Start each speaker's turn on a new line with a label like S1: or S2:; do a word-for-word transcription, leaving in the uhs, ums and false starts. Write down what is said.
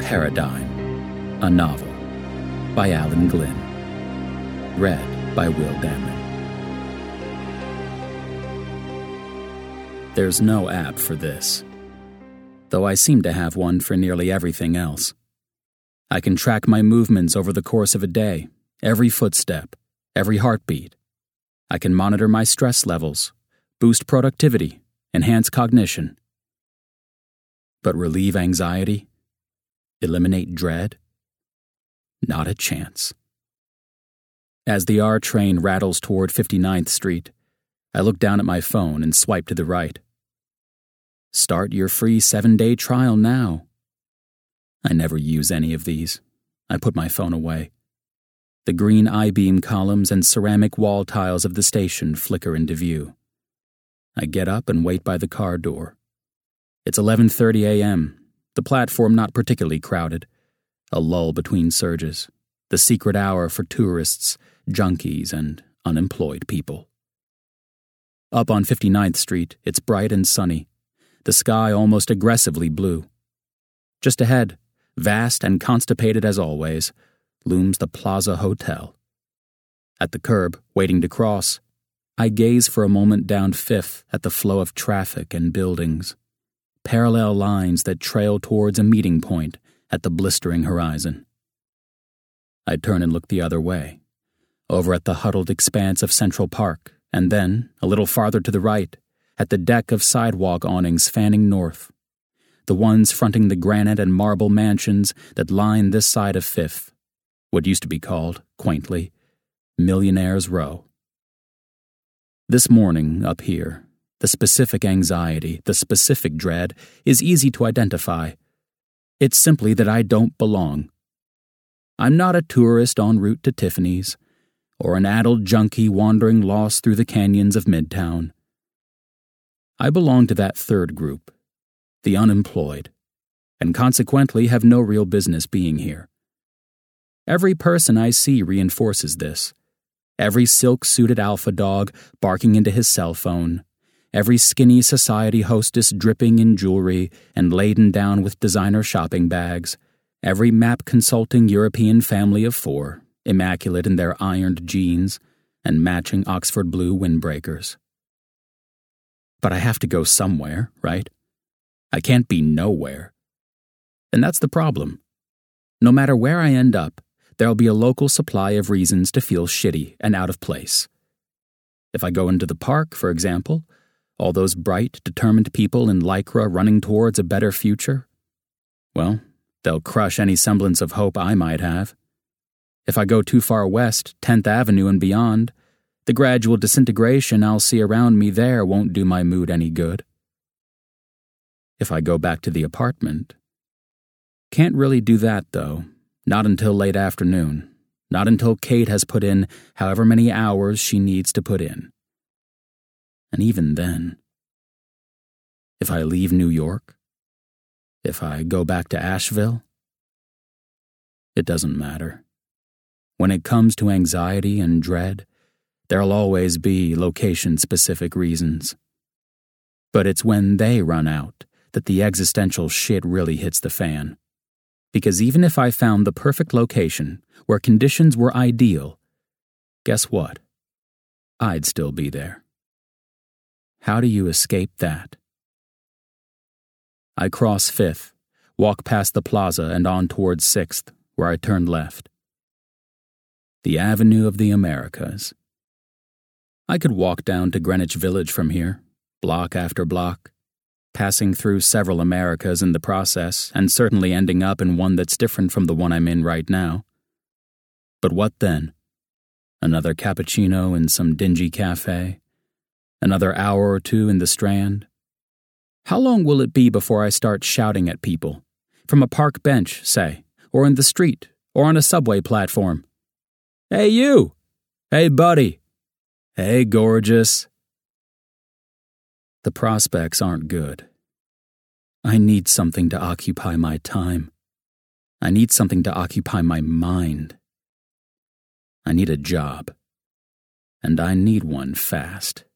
S1: Paradigm, a novel by Alan Glynn, read by Will Damron. There's no app for this, though I seem to have one for nearly everything else. I can track my movements over the course of a day, every footstep, every heartbeat. I can monitor my stress levels, boost productivity, enhance cognition. But relieve anxiety? Eliminate dread? Not a chance. As the R train rattles toward fifty-ninth Street, I look down at my phone and swipe to the right. Start your free seven-day trial now. I never use any of these. I put my phone away. The green I-beam columns and ceramic wall tiles of the station flicker into view. I get up and wait by the car door. It's eleven thirty a.m., the platform not particularly crowded, a lull between surges, the secret hour for tourists, junkies, and unemployed people. Up on fifty-ninth Street, it's bright and sunny, the sky almost aggressively blue. Just ahead, vast and constipated as always, looms the Plaza Hotel. At the curb, waiting to cross, I gaze for a moment down Fifth at the flow of traffic and buildings, parallel lines that trail towards a meeting point at the blistering horizon. I turn and look the other way, over at the huddled expanse of Central Park, and then, a little farther to the right, at the deck of sidewalk awnings fanning north, the ones fronting the granite and marble mansions that line this side of Fifth, what used to be called, quaintly, Millionaire's Row. This morning, up here, the specific anxiety, the specific dread, is easy to identify. It's simply that I don't belong. I'm not a tourist en route to Tiffany's, or an addled junkie wandering lost through the canyons of Midtown. I belong to that third group, the unemployed, and consequently have no real business being here. Every person I see reinforces this. Every silk-suited alpha dog barking into his cell phone, every skinny society hostess dripping in jewelry and laden down with designer shopping bags, every map-consulting European family of four, immaculate in their ironed jeans and matching Oxford blue windbreakers. But I have to go somewhere, right? I can't be nowhere. And that's the problem. No matter where I end up, there'll be a local supply of reasons to feel shitty and out of place. If I go into the park, for example, all those bright, determined people in Lycra running towards a better future, well, they'll crush any semblance of hope I might have. If I go too far west, tenth Avenue and beyond, the gradual disintegration I'll see around me there won't do my mood any good. If I go back to the apartment, can't really do that, though. Not until late afternoon. Not until Kate has put in however many hours she needs to put in. And even then, if I leave New York, if I go back to Asheville, it doesn't matter. When it comes to anxiety and dread, there'll always be location-specific reasons. But it's when they run out that the existential shit really hits the fan. Because even if I found the perfect location where conditions were ideal, guess what? I'd still be there. How do you escape that? I cross Fifth, walk past the plaza and on towards Sixth, where I turn left. The Avenue of the Americas. I could walk down to Greenwich Village from here, block after block, passing through several Americas in the process, and certainly ending up in one that's different from the one I'm in right now. But what then? Another cappuccino in some dingy cafe? Another hour or two in the Strand? How long will it be before I start shouting at people? From a park bench, say, or in the street, or on a subway platform. Hey, you! Hey, buddy! Hey, gorgeous! The prospects aren't good. I need something to occupy my time. I need something to occupy my mind. I need a job. And I need one fast.